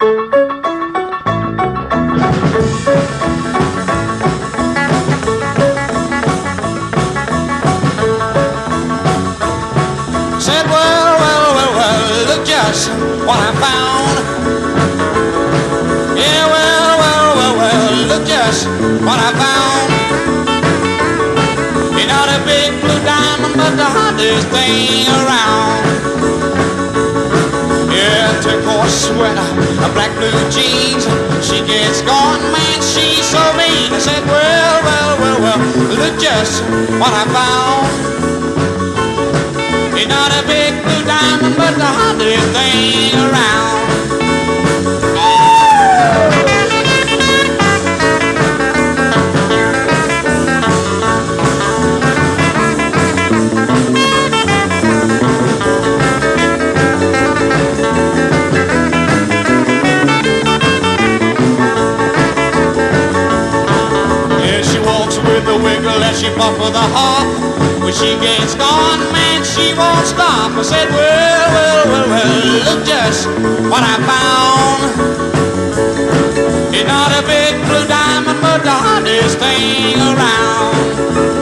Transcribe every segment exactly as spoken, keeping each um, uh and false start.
Said, well, well, well, well, look just what I found. Yeah, well, well, well, well, look just what I found. You're not a big blue diamond, but the hottest thing around. Yeah, turquoise sweater, a black blue jeans. She gets gone, man, she's so mean. I said, well, well, well, well, look just what I found. You're not a big blue diamond, but the hottest thing around. Yeah, she walks with a wiggle as she puff with a hop. When she gets gone, man, she won't stop. I said, well, well, well, well, look just what I found. You're not a big blue diamond, but the hottest thing around.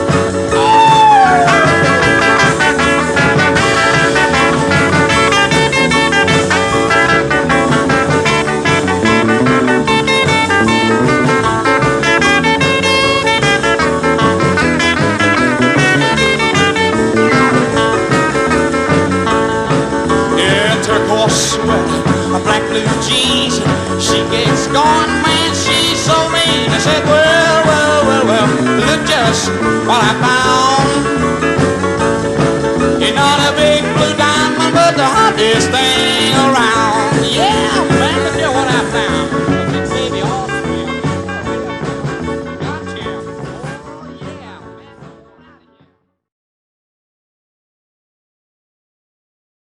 Sweater, a black blue jeans. She gets gone, man, she's so mean. I said, well, well, well, well, look just what I found. You're not a big blue diamond, but the hottest thing around.